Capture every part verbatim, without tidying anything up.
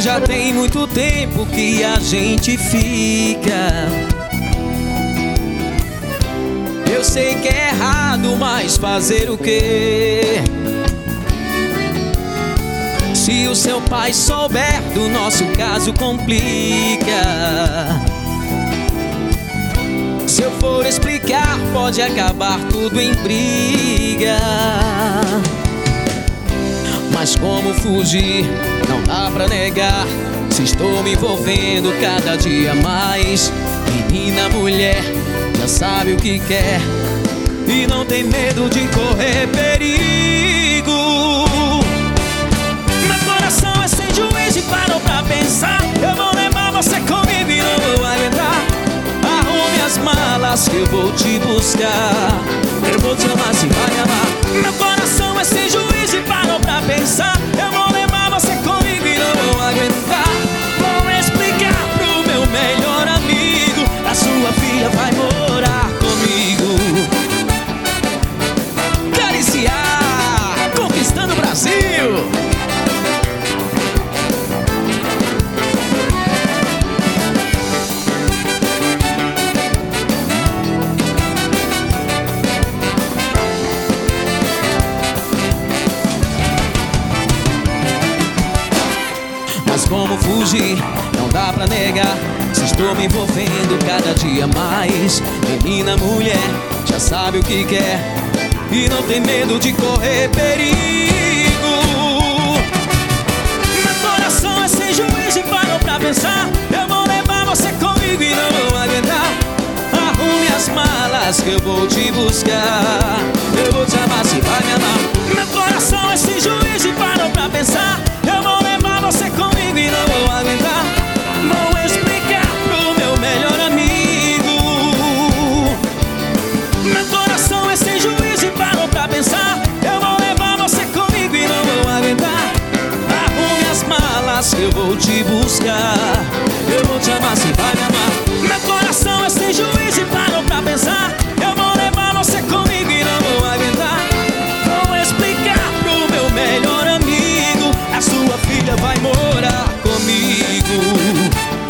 Já tem muito tempo que a gente fica. Eu sei que é errado, mas fazer o quê? Se o seu pai souber do nosso caso, complica. Se eu for explicar, pode acabar tudo em briga. Mas como fugir? Não dá pra negar. Se estou me envolvendo cada dia mais. Menina, mulher, já sabe o que quer e não tem medo de correr perigo. Meu coração é sem juízo e parou pra pensar. Eu vou levar você comigo e não vou aguentar. Arrume as malas que eu vou te buscar. Eu vou te amar se vai me amar. Meu coração é sem juízo e parou pra pensar. Eu vou levar você comigo e não vou aguentar. Vou explicar pro meu melhor amigo. A sua filha vai morar comigo. Cariciar, conquistando o Brasil. Mas como fugir? Não dá pra negar. Se estou me envolvendo cada dia mais. Menina, mulher, já sabe o que quer e não tem medo de correr perigo. Meu coração é sem juízo e parou pra pensar. Eu vou levar você comigo e não vou aguentar. Arrume as malas que eu vou te buscar. Eu vou te amar se vai me amar. Meu coração é sem juízo e parou pra pensar. Eu vou levar você comigo e não vou aguentar. Vou explicar pro meu melhor amigo. Meu coração é sem juízo e parou pra pensar. Eu vou levar você comigo e não vou aguentar. Arrume as malas que eu vou te buscar. Eu vou te amar se vai me amar. Meu coração é sem juízo e parou pra pensar. Eu vou levar você comigo e não vou aguentar. Vou explicar pro meu melhor amigo. A sua filha vai morar comigo.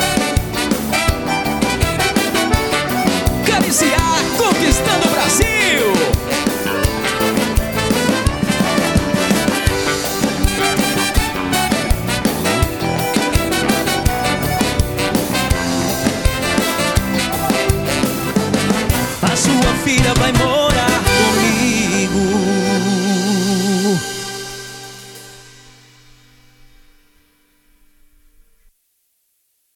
Cariciar, conquistando o Brasil. A sua filha vai morar